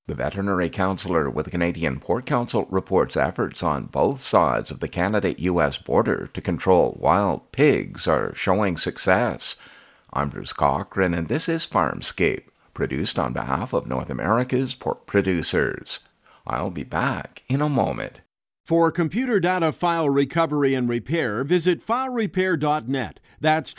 The veterinary counselor with the Canadian Pork Council reports efforts on both sides of the Canada-US border to control wild pigs are showing success. I'm Bruce Cochran, and this is Farmscape, produced on behalf of North America's pork producers. I'll be back in a moment. For computer data file recovery and repair, visit filerepair.net. That's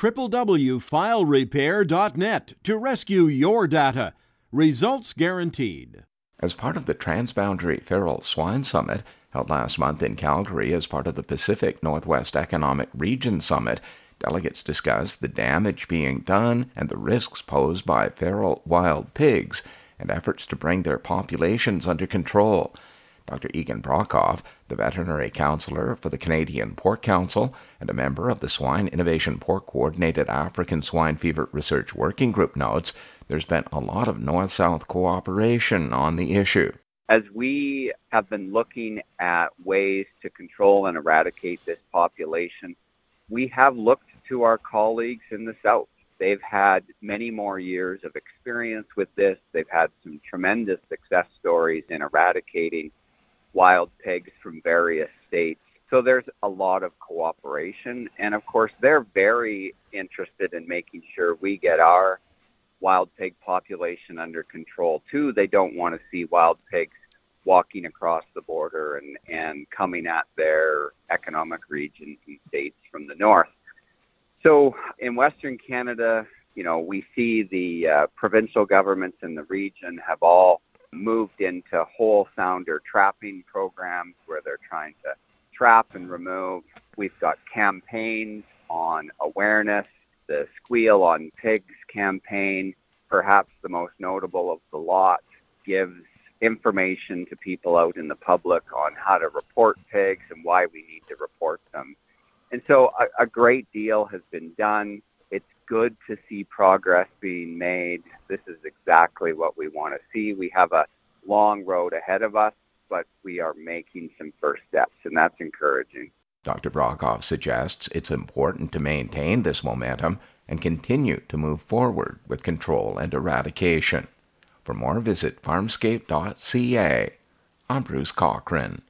www.filerepair.net to rescue your data. Results guaranteed. As part of the Transboundary Feral Swine Summit, held last month in Calgary as part of the Pacific Northwest Economic Region Summit, delegates discussed the damage being done and the risks posed by feral wild pigs and efforts to bring their populations under control. Dr. Egan Brockhoff, the veterinary counselor for the Canadian Pork Council and a member of the Swine Innovation Pork Coordinated African Swine Fever Research Working Group, notes there's been a lot of North-South cooperation on the issue. As we have been looking at ways to control and eradicate this population, we have looked to our colleagues in the South. They've had many more years of experience with this. They've had some tremendous success stories in eradicating wild pigs from various states. So there's a lot of cooperation. And of course, they're very interested in making sure we get our wild pig population under control too. They don't want to see wild pigs walking across the border and coming at their economic regions and states from the north. So in Western Canada, we see the provincial governments in the region have all moved into whole sounder trapping programs where they're trying to trap and remove. We've got campaigns on awareness. The Squeal on Pigs campaign, perhaps the most notable of the lot, gives information to people out in the public on how to report pigs and why we need to report them. And so a great deal has been done. It's good to see progress being made. This is exactly what we want to see. We have a long road ahead of us, but we are making some first steps, and that's encouraging. Dr. Brockhoff suggests it's important to maintain this momentum and continue to move forward with control and eradication. For more, visit farmscape.ca. I'm Bruce Cochran.